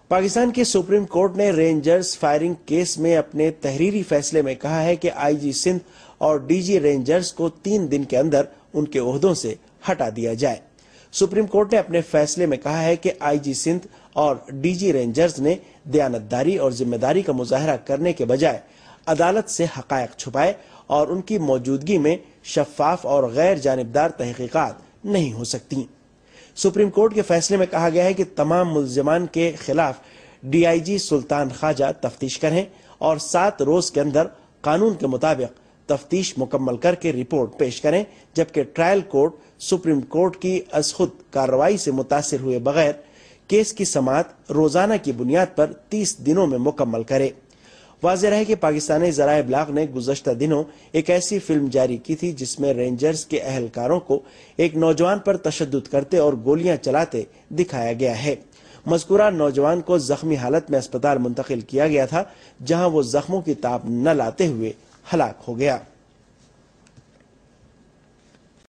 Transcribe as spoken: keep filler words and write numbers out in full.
پاکستان کے supreme court نے rangers firing case میں اپنے تحریری فیصلے میں کہا ہے کہ آئی جی سندھ اور ڈی جی رینجرز کو تین دن کے اندر ان کے عہدوں سے ہٹا دیا جائے۔ سپریم کورٹ نے اپنے فیصلے میں کہا ہے کہ آئی جی سندھ اور ڈی جی رینجرز نے دیانتداری اور ذمہ داری کا مظاہرہ کرنے کے بجائے عدالت سے حقائق چھپائے اور ان کی موجودگی میں شفاف اور غیر جانبدار تحقیقات نہیں ہو سکتی۔ سپریم کورٹ کے فیصلے میں کہا گیا ہے کہ تمام ملزمان کے خلاف ڈی آئی جی سلطان خواجہ تفتیش کریں اور سات روز کے اندر قانون کے مطابق تفتیش مکمل کر کے رپورٹ پیش کریں، جبکہ ٹرائل کورٹ سپریم کورٹ کی از خود کارروائی سے متاثر ہوئے بغیر کیس کی سماعت روزانہ کی بنیاد پر تیس دنوں میں مکمل کرے۔ واضح رہے کہ پاکستانی ذرائع ابلاغ نے گزشتہ دنوں ایک ایسی فلم جاری کی تھی جس میں رینجرز کے اہلکاروں کو ایک نوجوان پر تشدد کرتے اور گولیاں چلاتے دکھایا گیا ہے۔ مذکورہ نوجوان کو زخمی حالت میں اسپتال منتقل کیا گیا تھا، جہاں وہ زخموں کی تاب نہ لاتے ہوئے ہلاک ہو گیا۔